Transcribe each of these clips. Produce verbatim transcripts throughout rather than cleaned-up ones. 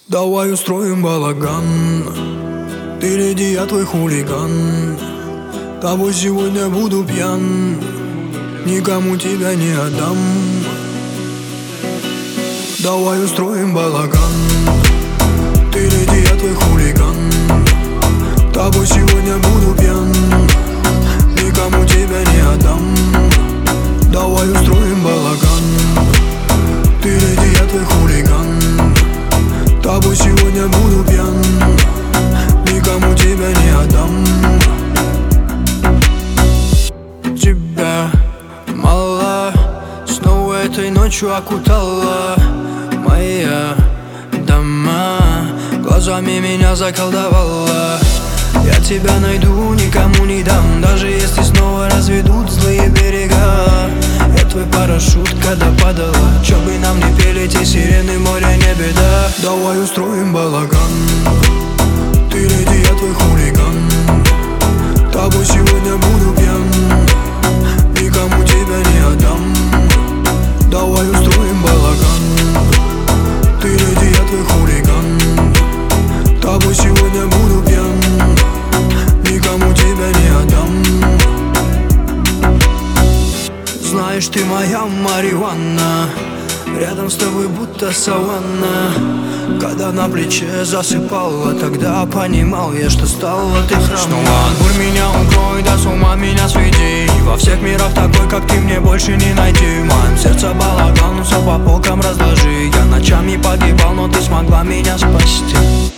Давай устроим балаган. Ты леди, я твой хулиган. Тобой сегодня буду пьян, никому тебя не отдам. Давай устроим балаган. Ты леди, я твой хулиган. Тобой сегодня буду пьян, никому тебя не отдам. Давай устроим балаган. Ты леди, я твой хулиган. Тобой сегодня буду пьян, никому тебя не отдам. Тебя мало, снова этой ночью окутала моя дома, глазами меня заколдовала. Я тебя найду, никому не дам, даже если снова разведут злые берега. Я твой парашют, когда падала, чё бы нам не пели те сирены, море не беда. Давай устроим балаган. Ты леди, я твой хулиган. Тобой сегодня буду пьян, никому тебя не отдам. Давай устроим балаган. Ты леди, я твой хулиган. Тобой сегодня буду пьян, никому тебя не отдам. Знаешь, ты моя марихуана, рядом с тобой будто саванна. Когда на плече засыпала, тогда понимал я, что стала ты хромая. Бурь меня укрой, да с ума меня сведи. Во всех мирах такой, как ты, мне больше не найти. В моем сердце балаган, ну все по полкам разложи. Я ночами погибал, но ты смогла меня спасти.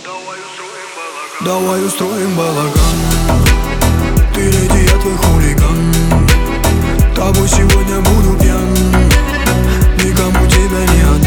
Давай устроим балаган. Ты леди, я твой хулиган. Тобой сегодня буду пьян, никому тебя не отдам.